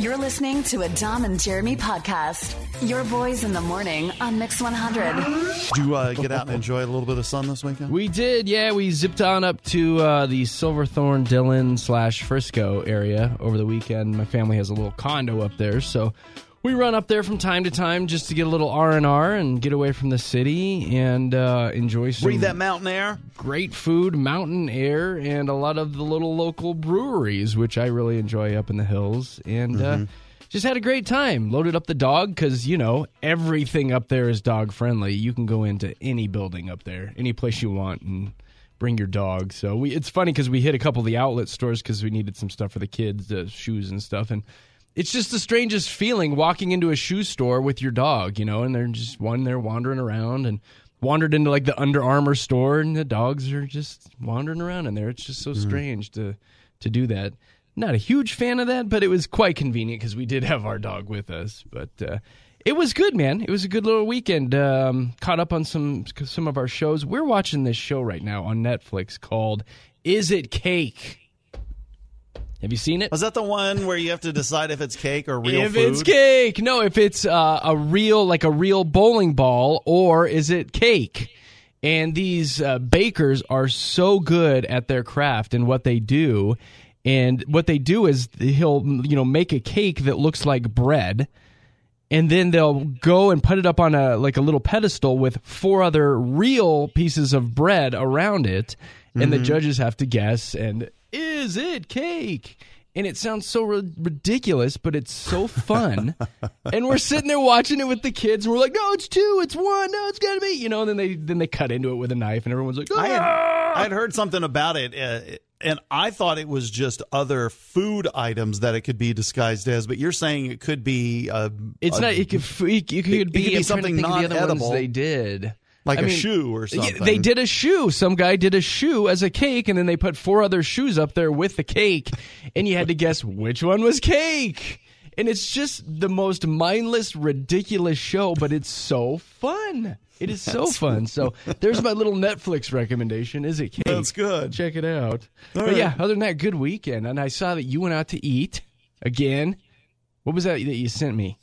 You're listening to a Dom and Jeremy podcast. Your boys in the morning on Mix 100. Did you get out and enjoy a little bit of sun this weekend? We did, yeah. We zipped on up to the Silverthorne, Dillon / Frisco area over the weekend. My family has a little condo up there, so we run up there from time to time just to get a little R&R and get away from the city and enjoy some breathe that mountain air. Great food, mountain air, and a lot of the little local breweries, which I really enjoy up in the hills. And just had a great time. Loaded up the dog because, you know, everything up there is dog friendly. You can go into any building up there, any place you want, and bring your dog. So it's funny because we hit a couple of the outlet stores because we needed some stuff for the kids, shoes and stuff. And it's just the strangest feeling walking into a shoe store with your dog, you know, and they're just they're wandering around, and wandered into like the Under Armour store and the dogs are just wandering around in there. It's just so strange to do that. Not a huge fan of that, but it was quite convenient because we did have our dog with us. But it was good, man. It was a good little weekend. Caught up on some of our shows. We're watching this show right now on Netflix called Is It Cake? Have you seen it? Was that the one where you have to decide if it's cake or real if food? If it's cake. No, if it's a real bowling ball, or is it cake? And these bakers are so good at their craft and what they do. And what they do is he'll, make a cake that looks like bread, and then they'll go and put it up on a little pedestal with 4 other real pieces of bread around it, and the judges have to guess, and is it cake? And it sounds so ridiculous, but it's so fun. And we're sitting there watching it with the kids, and we're like, no, it's 2, it's 1, no, it's gotta be, and then they cut into it with a knife, and everyone's like, I had heard something about it, and I thought it was just other food items that it could be disguised as, but you're saying it could be it's not. It could be something non-edible. They did. A shoe or something. They did a shoe. Some guy did a shoe as a cake, and then they put 4 other shoes up there with the cake, and you had to guess which one was cake. And it's just the most mindless, ridiculous show, but it's so fun. It is so fun. So there's my little Netflix recommendation. Is it cake? That's good. Check it out. All but right. yeah, other than that, good weekend. And I saw that you went out to eat again. What was that you sent me?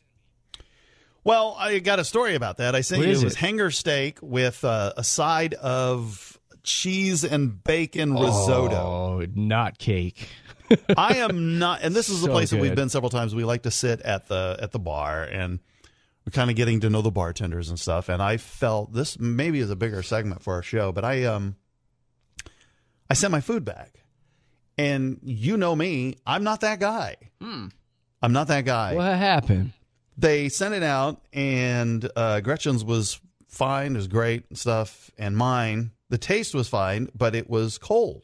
Well, I got a story about that. I sent What you is it was it? hanger steak with a side of cheese and bacon risotto. Oh, not cake. I am not, and this is a So place that we've good. been several times. We like to sit at the bar, and we're kind of getting to know the bartenders and stuff. And I felt this maybe is a bigger segment for our show, but I sent my food back, and you know me, I'm not that guy. I'm not that guy. What happened? They sent it out, and Gretchen's was fine. It was great and stuff. And mine, the taste was fine, but it was cold.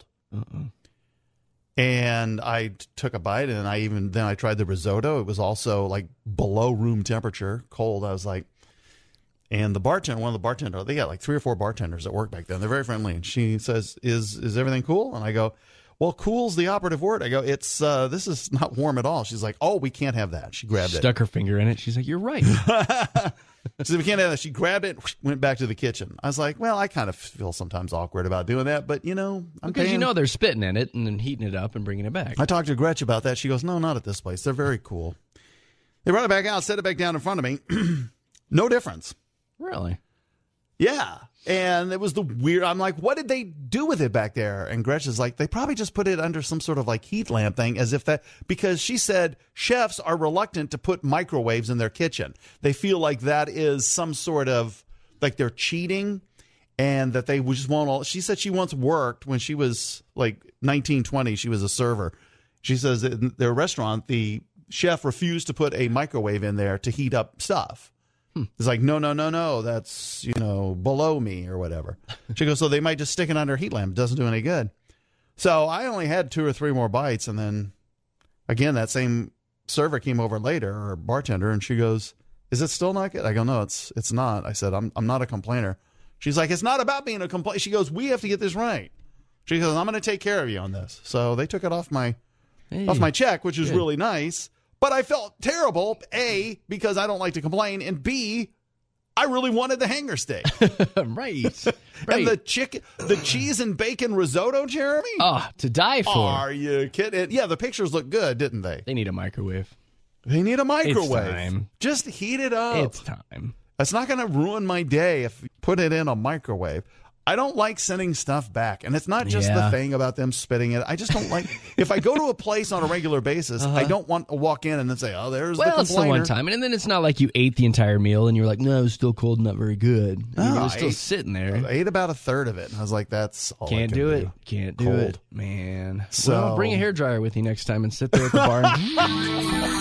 And I took a bite, and I tried the risotto. It was also like below room temperature, cold. I was like, and the bartender, one of the bartenders, they got like 3 or 4 bartenders that work back then. They're very friendly. And she says, is everything cool? And I go, well, cool's the operative word. I go, it's this is not warm at all. She's like, oh, we can't have that. She grabbed it. Stuck her finger in it. She's like, you're right. She said, we can't have that. She grabbed it, went back to the kitchen. I was like, well, I kind of feel sometimes awkward about doing that, but I'm Because paying. they're spitting in it and then heating it up and bringing it back. I talked to Gretch about that. She goes, no, not at this place. They're very cool. They brought it back out, set it back down in front of me. No difference. Really? Yeah. And it was the weird, I'm like, what did they do with it back there? And Gretch is like, they probably just put it under some sort of like heat lamp thing, as if that, because she said chefs are reluctant to put microwaves in their kitchen. They feel like that is some sort of, like they're cheating, and that they just want all, she said she once worked when she was like 19, 20, she was a server. She says that in their restaurant, the chef refused to put a microwave in there to heat up stuff. It's like, no, that's, below me or whatever. She goes, so they might just stick it under a heat lamp. It doesn't do any good. So I only had 2 or 3 more bites. And then, again, that same server came over later, or bartender, and she goes, is it still not good? I go, no, it's not. I said, I'm not a complainer. She's like, it's not about being a complainer. She goes, we have to get this right. She goes, I'm going to take care of you on this. So they took it off my check, which is really nice. But I felt terrible, A, because I don't like to complain, and B, I really wanted the hanger steak. Right. And the cheese and bacon risotto, Jeremy? Oh, to die for. Are you kidding? Yeah, the pictures look good, didn't they? They need a microwave. They need a microwave. time. Just heat it up. It's time. It's not going to ruin my day if you put it in a microwave. I don't like sending stuff back. And it's not just the thing about them spitting it. I just don't like... If I go to a place on a regular basis, I don't want to walk in and then say, oh, there's the complainer. Well, it's the one time. And then it's not like you ate the entire meal and you're like, no, it was still cold and not very good. It was still sitting there. I ate about a third of it. And I was like, that's all Can't I can do it. Can't do Cold. it. Man. So- Well, bring a hairdryer with you next time and sit there at the bar.